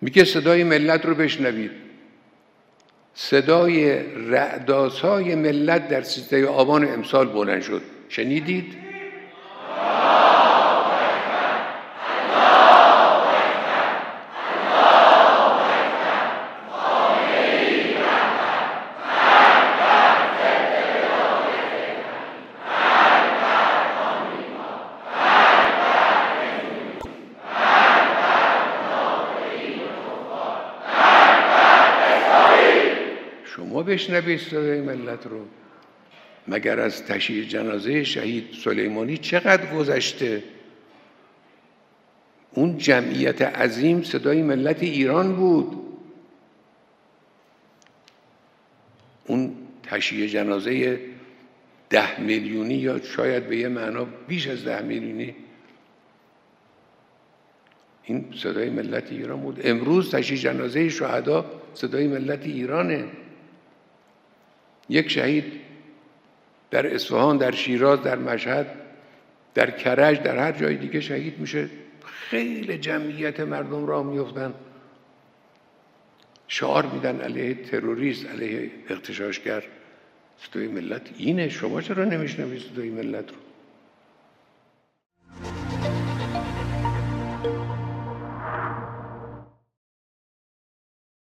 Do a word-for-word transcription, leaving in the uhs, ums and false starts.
میگه صدای ملت رو بشنوید. صدای رعدآسای ملت در سیزده آبان امسال بلند شد. شنیدید؟ شما بشنوید صدای ملت رو. مگر از تشییع جنازه شهید سلیمانی چقدر گذشته؟ اون جمعیت عظیم صدای ملت ایران بود. اون تشییع جنازه ده میلیونی یا شاید به یه معنا بیش از ده میلیونی، این صدای ملت ایران بود. امروز تشییع جنازه شهدا صدای ملت ایرانه. یک شهید در اصفهان، در شیراز، در مشهد، در کرج، در هر جای دیگه شهید میشه، خیلی جمعیت مردم راه میفتن، شعار میدن علیه تروریست، علیه اغتشاشگر. صدای ملت اینه. شما چرا نمیشنوید صدای ملت رو؟